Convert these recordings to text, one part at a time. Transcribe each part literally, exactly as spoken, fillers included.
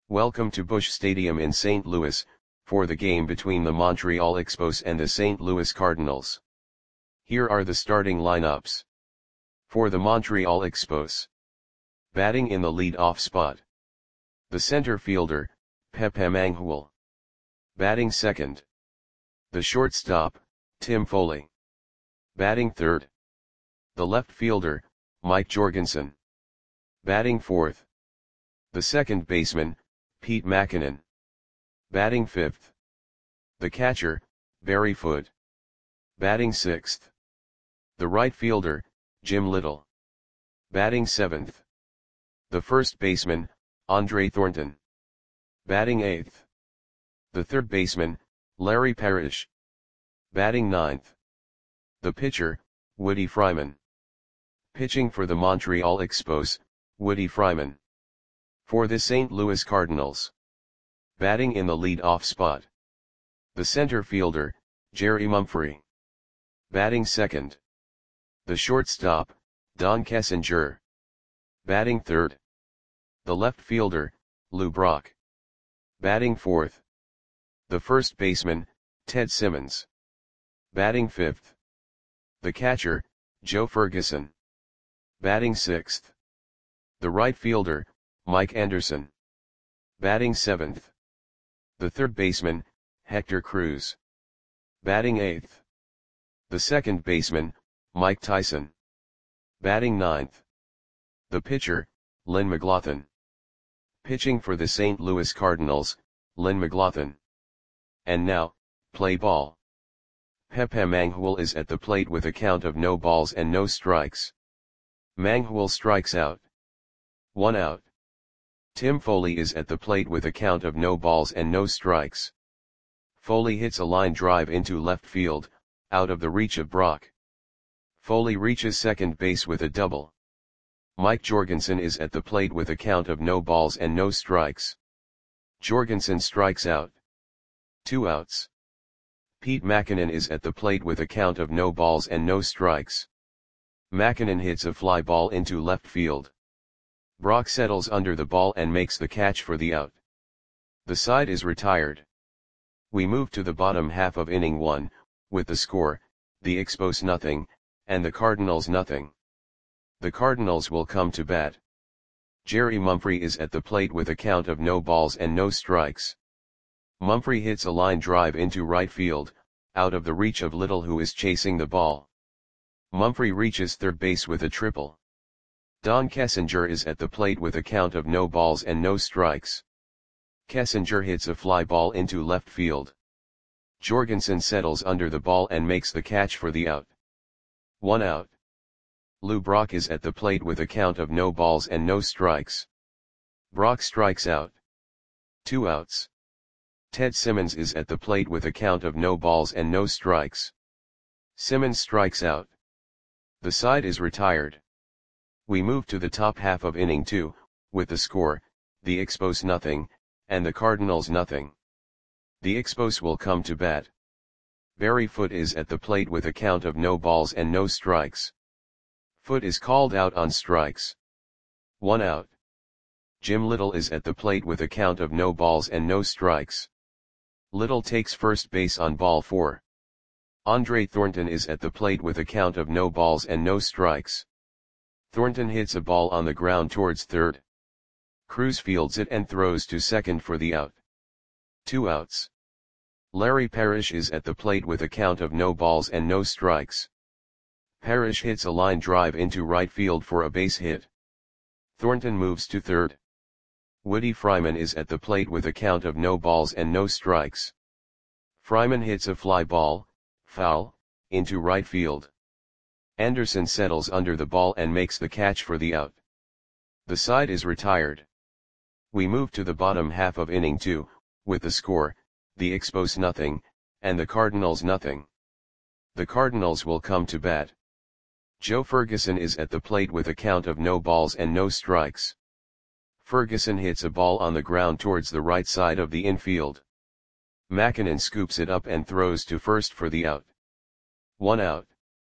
Welcome to Busch Stadium in Saint Louis, for the game between the Montreal Expos and the Saint Louis Cardinals. Here are the starting lineups. For the Montreal Expos. Batting in the lead-off spot. The center fielder, Pepe Mangual. Batting second. The shortstop, Tim Foley. Batting third. The left fielder, Mike Jorgensen. Batting fourth. The second baseman, Pete Mackinnon. Batting fifth. The catcher, Barry Foote. Batting sixth. The right fielder, Jim Little. Batting seventh. The first baseman, Andre Thornton. Batting eighth. The third baseman, Larry Parrish. Batting ninth. The pitcher, Woody Fryman. Pitching for the Montreal Expos, Woody Fryman. For the Saint Louis Cardinals. Batting in the lead-off spot. The center fielder, Jerry Mumphrey. Batting second. The shortstop, Don Kessinger. Batting third. The left fielder, Lou Brock. Batting fourth. The first baseman, Ted Simmons. Batting fifth. The catcher, Joe Ferguson. Batting sixth. The right fielder, Mike Anderson. Batting seventh. The third baseman, Hector Cruz. Batting eighth. The second baseman, Mike Tyson. Batting ninth. The pitcher, Lynn McLaughlin. Pitching for the Saint Louis Cardinals, Lynn McLaughlin. And now, play ball. Pepe Mangual is at the plate with a count of no balls and no strikes. Mangual strikes out. One out. Tim Foley is at the plate with a count of no balls and no strikes. Foley hits a line drive into left field, out of the reach of Brock. Foley reaches second base with a double. Mike Jorgensen is at the plate with a count of no balls and no strikes. Jorgensen strikes out. Two outs. Pete Mackinnon is at the plate with a count of no balls and no strikes. Mackinnon hits a fly ball into left field. Brock settles under the ball and makes the catch for the out. The side is retired. We move to the bottom half of inning one, with the score, the Expos nothing, and the Cardinals nothing. The Cardinals will come to bat. Jerry Mumphrey is at the plate with a count of no balls and no strikes. Mumphrey hits a line drive into right field, out of the reach of Little, who is chasing the ball. Mumphrey reaches third base with a triple. Don Kessinger is at the plate with a count of no balls and no strikes. Kessinger hits a fly ball into left field. Jorgensen settles under the ball and makes the catch for the out. One out. Lou Brock is at the plate with a count of no balls and no strikes. Brock strikes out. Two outs. Ted Simmons is at the plate with a count of no balls and no strikes. Simmons strikes out. The side is retired. We move to the top half of inning two, with the score, the Expos nothing, and the Cardinals nothing. The Expos will come to bat. Barry Foote is at the plate with a count of no balls and no strikes. Foote is called out on strikes. One out. Jim Little is at the plate with a count of no balls and no strikes. Little takes first base on ball four. Andre Thornton is at the plate with a count of no balls and no strikes. Thornton hits a ball on the ground towards third. Cruz fields it and throws to second for the out. Two outs. Larry Parrish is at the plate with a count of no balls and no strikes. Parrish hits a line drive into right field for a base hit. Thornton moves to third. Woody Fryman is at the plate with a count of no balls and no strikes. Fryman hits a fly ball, foul, into right field. Anderson settles under the ball and makes the catch for the out. The side is retired. We move to the bottom half of inning two, with the score, the Expos nothing, and the Cardinals nothing. The Cardinals will come to bat. Joe Ferguson is at the plate with a count of no balls and no strikes. Ferguson hits a ball on the ground towards the right side of the infield. Mackinnon scoops it up and throws to first for the out. One out.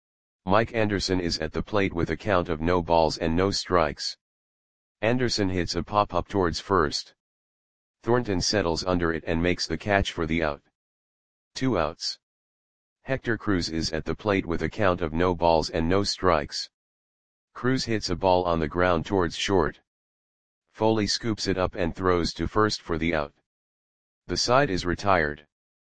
Mike Anderson is at the plate with a count of no balls and no strikes. Anderson hits a pop-up towards first. Thornton settles under it and makes the catch for the out. Two outs. Hector Cruz is at the plate with a count of no balls and no strikes. Cruz hits a ball on the ground towards short. Foley scoops it up and throws to first for the out. The side is retired.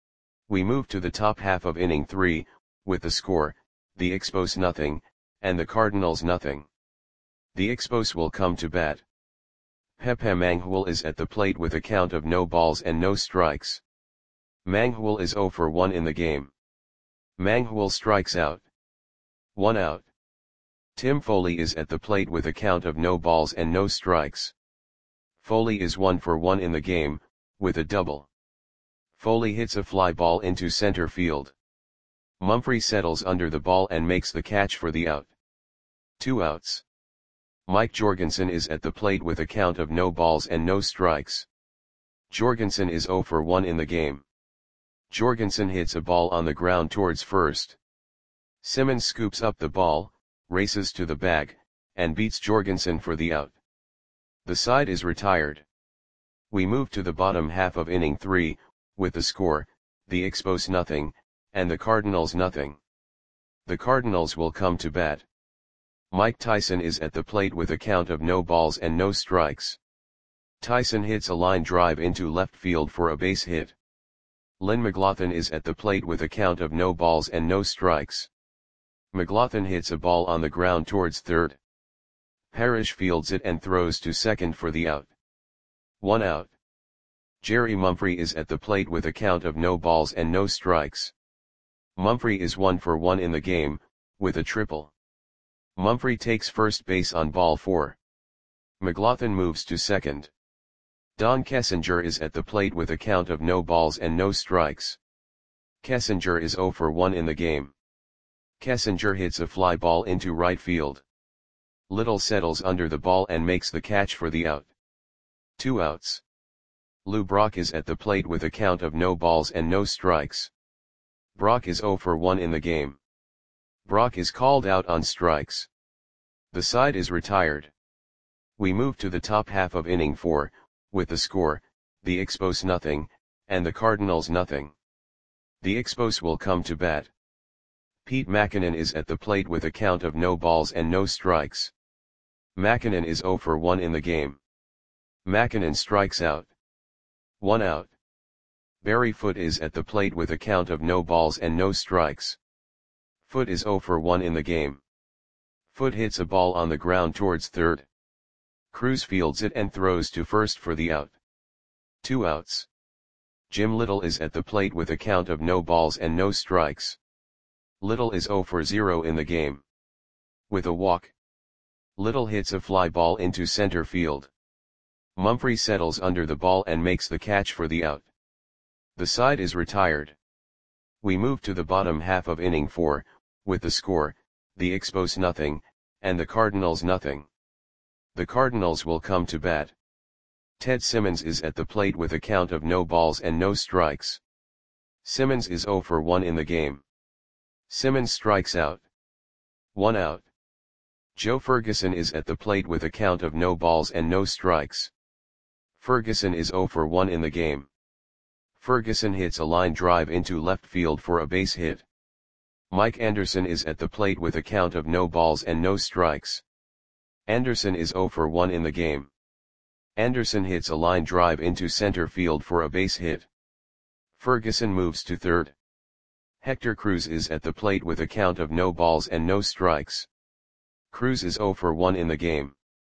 We move to the top half of inning three, with the score, the Expos nothing, and the Cardinals nothing. The Expos will come to bat. Pepe Mangual is at the plate with a count of no balls and no strikes. Mangual is zero for one in the game. Mangual strikes out. One out. Tim Foley is at the plate with a count of no balls and no strikes. Foley is one for one in the game, with a double. Foley hits a fly ball into center field. Mumphrey settles under the ball and makes the catch for the out. Two outs. Mike Jorgensen is at the plate with a count of no balls and no strikes. Jorgensen is zero for one in the game. Jorgensen hits a ball on the ground towards first. Simmons scoops up the ball, races to the bag, and beats Jorgensen for the out. The side is retired. We move to the bottom half of inning three, with the score, the Expos nothing, and the Cardinals nothing. The Cardinals will come to bat. Mike Tyson is at the plate with a count of no balls and no strikes. Tyson hits a line drive into left field for a base hit. Lynn McLaughlin is at the plate with a count of no balls and no strikes. McLaughlin hits a ball on the ground towards third. Parrish fields it and throws to second for the out. One out. Jerry Mumphrey is at the plate with a count of no balls and no strikes. Mumphrey is one for one in the game, with a triple. Mumphrey takes first base on ball four. McLaughlin moves to second. Don Kessinger is at the plate with a count of no balls and no strikes. Kessinger is zero for one in the game. Kessinger hits a fly ball into right field. Little settles under the ball and makes the catch for the out. Two outs. Lou Brock is at the plate with a count of no balls and no strikes. Brock is zero for one in the game. Brock is called out on strikes. The side is retired. We move to the top half of inning four, with the score, the Expos nothing, and the Cardinals nothing. The Expos will come to bat. Pete Mackinnon is at the plate with a count of no balls and no strikes. Mackinnon is zero for one in the game. Mackinnon strikes out. One out. Barry Foote is at the plate with a count of no balls and no strikes. Foote is zero for one in the game. Foote hits a ball on the ground towards third. Cruz fields it and throws to first for the out. Two outs. Jim Little is at the plate with a count of no balls and no strikes. Little is zero for zero in the game. With a walk. Little hits a fly ball into center field. Mumphrey settles under the ball and makes the catch for the out. The side is retired. We move to the bottom half of inning four, with the score, the Expos nothing, and the Cardinals nothing. The Cardinals will come to bat. Ted Simmons is at the plate with a count of no balls and no strikes. Simmons is zero for one in the game. Simmons strikes out. One out. Joe Ferguson is at the plate with a count of no balls and no strikes. Ferguson is zero for one in the game. Ferguson hits a line drive into left field for a base hit. Mike Anderson is at the plate with a count of no balls and no strikes. Anderson is zero for one in the game. Anderson hits a line drive into center field for a base hit. Ferguson moves to third. Hector Cruz is at the plate with a count of no balls and no strikes. Cruz is zero for one in the game.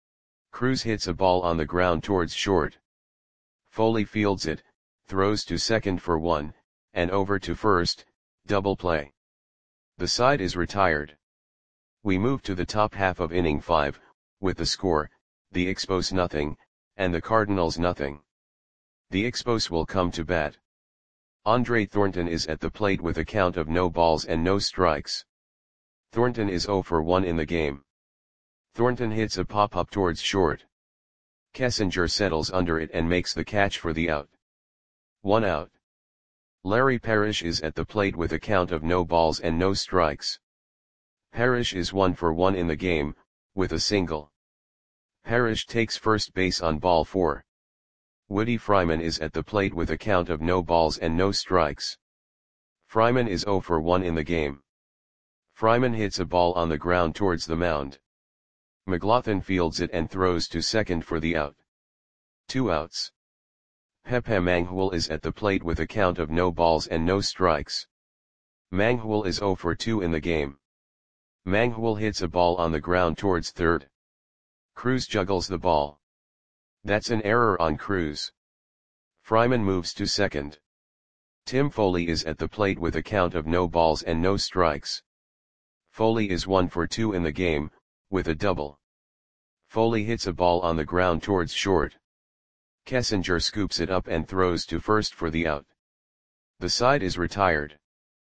Cruz hits a ball on the ground towards short. Foley fields it, throws to second for one, and over to first, double play. The side is retired. We move to the top half of inning five, with the score, the Expos nothing, and the Cardinals nothing. The Expos will come to bat. Andre Thornton is at the plate with a count of no balls and no strikes. Thornton is zero for one in the game. Thornton hits a pop-up towards short. Kessinger settles under it and makes the catch for the out. One out. Larry Parrish is at the plate with a count of no balls and no strikes. Parrish is one for one in the game, with a single. Parrish takes first base on ball four. Woody Fryman is at the plate with a count of no balls and no strikes. Fryman is zero for one in the game. Fryman hits a ball on the ground towards the mound. McLaughlin fields it and throws to second for the out. Two outs. Pepe Manghul is at the plate with a count of no balls and no strikes. Manghul is zero for two in the game. Manghul hits a ball on the ground towards third. Cruz juggles the ball. That's an error on Cruz. Fryman moves to second. Tim Foley is at the plate with a count of no balls and no strikes. Foley is one for two in the game, with a double. Foley hits a ball on the ground towards short. Kessinger scoops it up and throws to first for the out. The side is retired.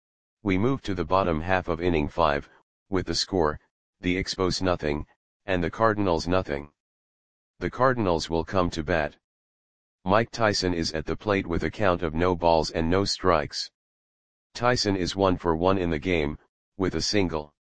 We move to the bottom half of inning five, with the score, the Expos nothing, and the Cardinals nothing. The Cardinals will come to bat. Mike Tyson is at the plate with a count of no balls and no strikes. Tyson is one for one in the game, with a single.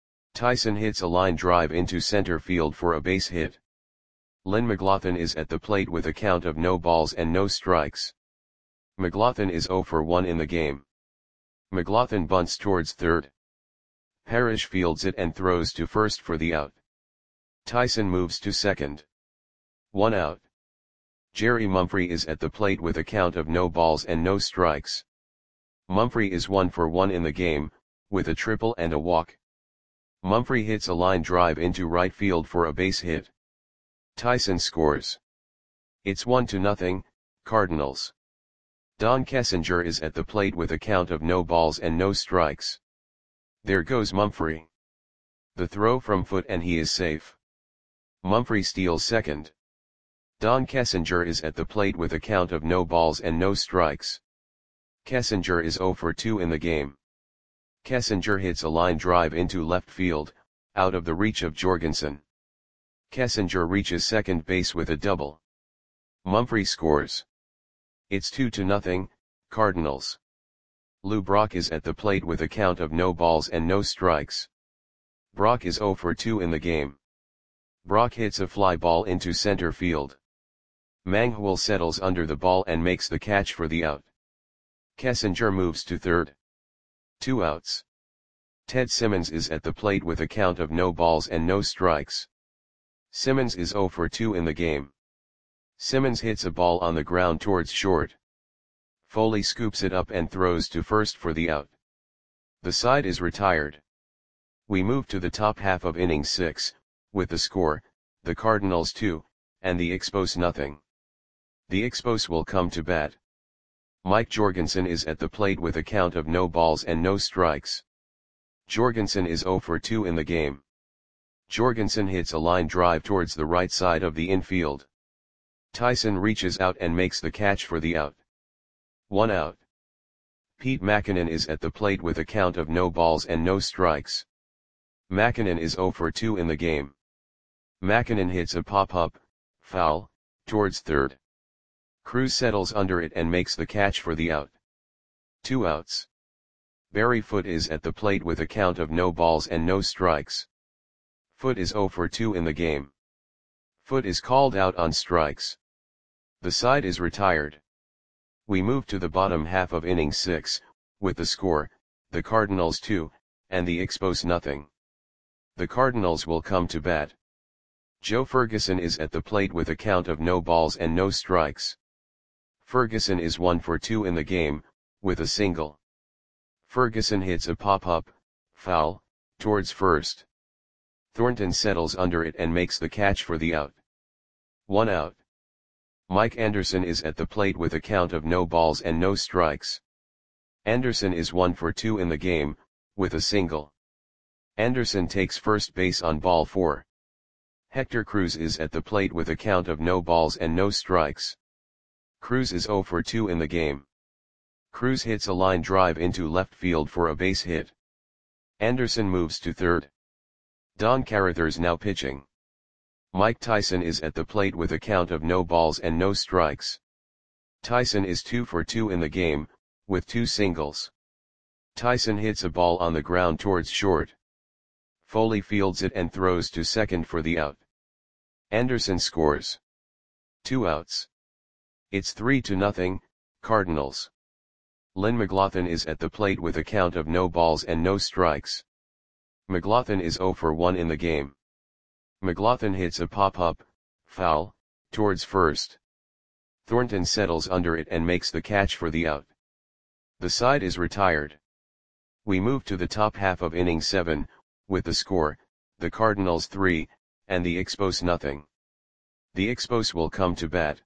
Tyson hits a line drive into center field for a base hit. Lynn McLaughlin is at the plate with a count of no balls and no strikes. McLaughlin is zero for one in the game. McLaughlin bunts towards third. Parrish fields it and throws to first for the out. Tyson moves to second. One out. Jerry Mumphrey is at the plate with a count of no balls and no strikes. Mumphrey is one for one in the game, with a triple and a walk. Mumphrey hits a line drive into right field for a base hit. Tyson scores. It's one to nothing, Cardinals. Don Kessinger is at the plate with a count of no balls and no strikes. There goes Mumphrey. The throw from foot and he is safe. Mumphrey steals second. Don Kessinger is at the plate with a count of no balls and no strikes. Kessinger is zero for two in the game. Kessinger hits a line drive into left field, out of the reach of Jorgensen. Kessinger reaches second base with a double. Mumphrey scores. It's two to nothing, Cardinals. Lou Brock is at the plate with a count of no balls and no strikes. Brock is zero for two in the game. Brock hits a fly ball into center field. Manghul settles under the ball and makes the catch for the out. Kessinger moves to third. Two outs. Ted Simmons is at the plate with a count of no balls and no strikes. Simmons is zero for two in the game. Simmons hits a ball on the ground towards short. Foley scoops it up and throws to first for the out. The side is retired. We move to the top half of inning six, with the score, the Cardinals two, and the Expos nothing. The Expos will come to bat. Mike Jorgensen is at the plate with a count of no balls and no strikes. Jorgensen is zero for two in the game. Jorgensen hits a line drive towards the right side of the infield. Tyson reaches out and makes the catch for the out. One out. Pete Mackinnon is at the plate with a count of no balls and no strikes. Mackinnon is zero for two in the game. Mackinnon hits a pop-up, foul, towards third. Cruz settles under it and makes the catch for the out. Two outs. Barry Foote is at the plate with a count of no balls and no strikes. Foote is zero for two in the game. Foote is called out on strikes. The side is retired. We move to the bottom half of inning six, with the score, the Cardinals two, and the Expos nothing. The Cardinals will come to bat. Joe Ferguson is at the plate with a count of no balls and no strikes. Ferguson is one for two in the game, with a single. Ferguson hits a pop-up, foul, towards first. Thornton settles under it and makes the catch for the out. One out. Mike Anderson is at the plate with a count of no balls and no strikes. Anderson is one for two in the game, with a single. Anderson takes first base on ball four. Hector Cruz is at the plate with a count of no balls and no strikes. Cruz is zero for two in the game. Cruz hits a line drive into left field for a base hit. Anderson moves to third. Don Carruthers now pitching. Mike Tyson is at the plate with a count of no balls and no strikes. Tyson is two for two in the game, with two singles. Tyson hits a ball on the ground towards short. Foley fields it and throws to second for the out. Anderson scores. Two outs. It's three to nothing, Cardinals. Lynn McLaughlin is at the plate with a count of no balls and no strikes. McLaughlin is zero for one in the game. McLaughlin hits a pop-up, foul, towards first. Thornton settles under it and makes the catch for the out. The side is retired. We move to the top half of inning seven, with the score, the Cardinals three, and the Expos nothing. The Expos will come to bat.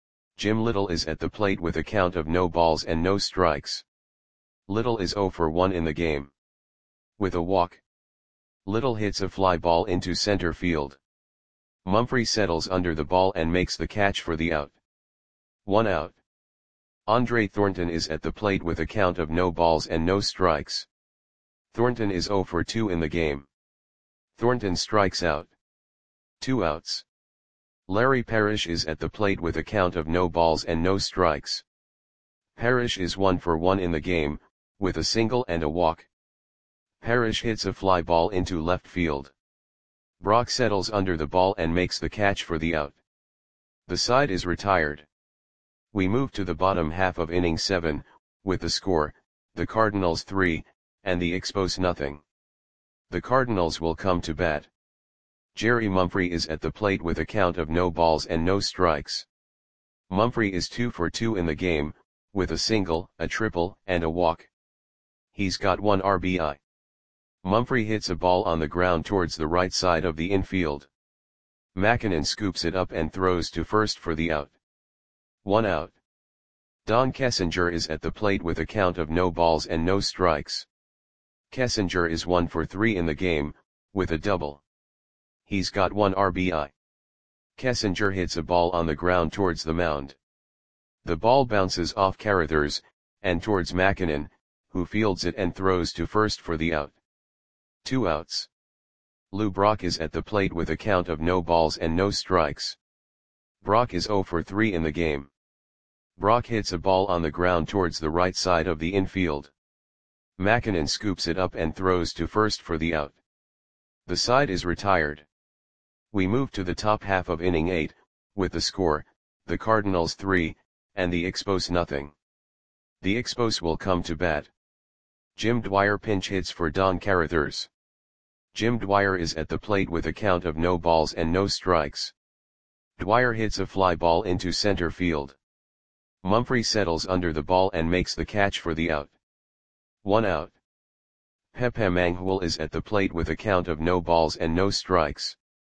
Jim Little is at the plate with a count of no balls and no strikes. Little is zero for one in the game. With a walk, Little hits a fly ball into center field. Mumphrey settles under the ball and makes the catch for the out. One out. Andre Thornton is at the plate with a count of no balls and no strikes. Thornton is zero for two in the game. Thornton strikes out. Two outs. Larry Parrish is at the plate with a count of no balls and no strikes. Parrish is one for one in the game, with a single and a walk. Parrish hits a fly ball into left field. Brock settles under the ball and makes the catch for the out. The side is retired. We move to the bottom half of inning seven, with the score, the Cardinals three, and the Expos nothing. The Cardinals will come to bat. Jerry Mumphrey is at the plate with a count of no balls and no strikes. Mumphrey is two for two in the game, with a single, a triple, and a walk. He's got one R B I. Mumphrey hits a ball on the ground towards the right side of the infield. Mackinnon scoops it up and throws to first for the out. One out. Don Kessinger is at the plate with a count of no balls and no strikes. Kessinger is one for three in the game, with a double. He's got one R B I. Kessinger hits a ball on the ground towards the mound. The ball bounces off Carruthers, and towards Mackinnon, who fields it and throws to first for the out. Two outs. Lou Brock is at the plate with a count of no balls and no strikes. Brock is zero for three in the game. Brock hits a ball on the ground towards the right side of the infield. Mackinnon scoops it up and throws to first for the out. The side is retired. We move to the top half of inning eight, with the score, the Cardinals three, and the Expos nothing. The Expos will come to bat. Jim Dwyer pinch hits for Don Carruthers. Jim Dwyer is at the plate with a count of no balls and no strikes. Dwyer hits a fly ball into center field. Mumphrey settles under the ball and makes the catch for the out. One out. Pepe Manghul is at the plate with a count of no balls and no strikes.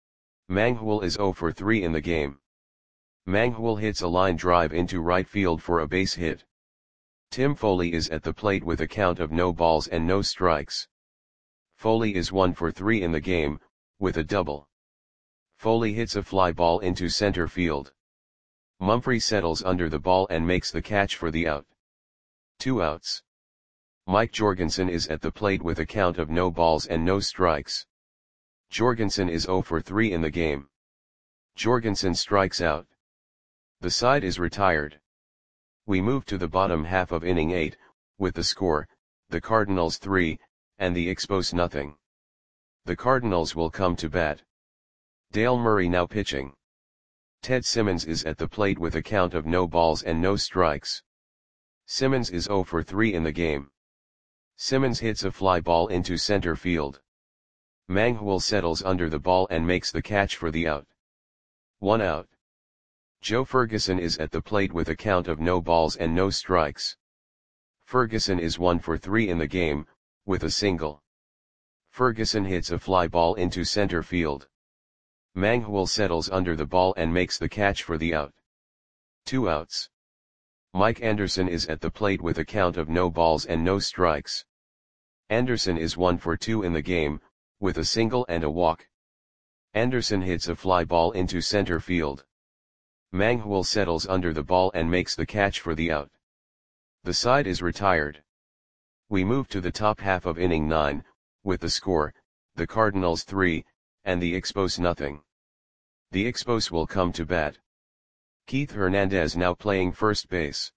Manghul is zero for three in the game. Manghul hits a line drive into right field for a base hit. Tim Foley is at the plate with a count of no balls and no strikes. Foley is one for three in the game, with a double. Foley hits a fly ball into center field. Mumphrey settles under the ball and makes the catch for the out. Two outs. Mike Jorgensen is at the plate with a count of no balls and no strikes. Jorgensen is zero for three in the game. Jorgensen strikes out. The side is retired. We move to the bottom half of inning eight, with the score, the Cardinals three, and the Expos nothing. The Cardinals will come to bat. Dale Murray now pitching. Ted Simmons is at the plate with a count of no balls and no strikes. Simmons is zero for three in the game. Simmons hits a fly ball into center field. Manghul settles under the ball and makes the catch for the out. One out. Joe Ferguson is at the plate with a count of no balls and no strikes. Ferguson is one for three in the game, with a single. Ferguson hits a fly ball into center field. Manghul settles under the ball and makes the catch for the out. Two outs. Mike Anderson is at the plate with a count of no balls and no strikes. Anderson is one for two in the game, with a single and a walk. Anderson hits a fly ball into center field. Manghul settles under the ball and makes the catch for the out. The side is retired. We move to the top half of inning nine, with the score, the Cardinals three, and the Expos nothing. The Expos will come to bat. Keith Hernandez now playing first base.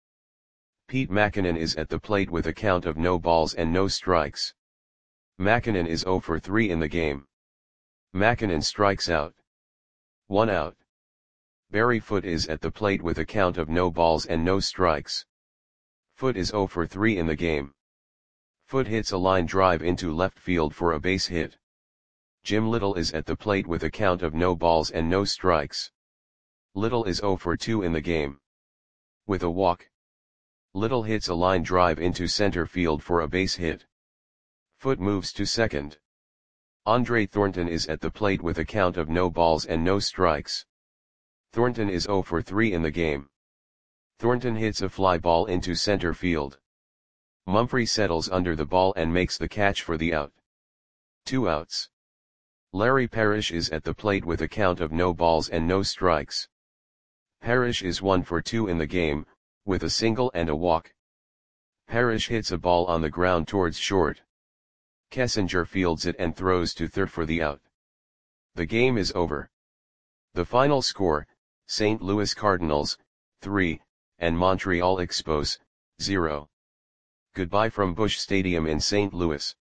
Pete Mackinnon is at the plate with a count of no balls and no strikes. Mackinnon is zero for three in the game. Mackinnon strikes out. One out. Barry Foote is at the plate with a count of no balls and no strikes. Foote is zero for three in the game. Foote hits a line drive into left field for a base hit. Jim Little is at the plate with a count of no balls and no strikes. Little is zero for two in the game. With a walk. Little hits a line drive into center field for a base hit. Foote moves to second. Andre Thornton is at the plate with a count of no balls and no strikes. Thornton is zero for three in the game. Thornton hits a fly ball into center field. Mumphrey settles under the ball and makes the catch for the out. Two outs. Larry Parrish is at the plate with a count of no balls and no strikes. Parrish is one for two in the game, with a single and a walk. Parrish hits a ball on the ground towards short. Kessinger fields it and throws to third for the out. The game is over. The final score, Saint Louis Cardinals, three, and Montreal Expos, zero. Goodbye from Busch Stadium in Saint Louis.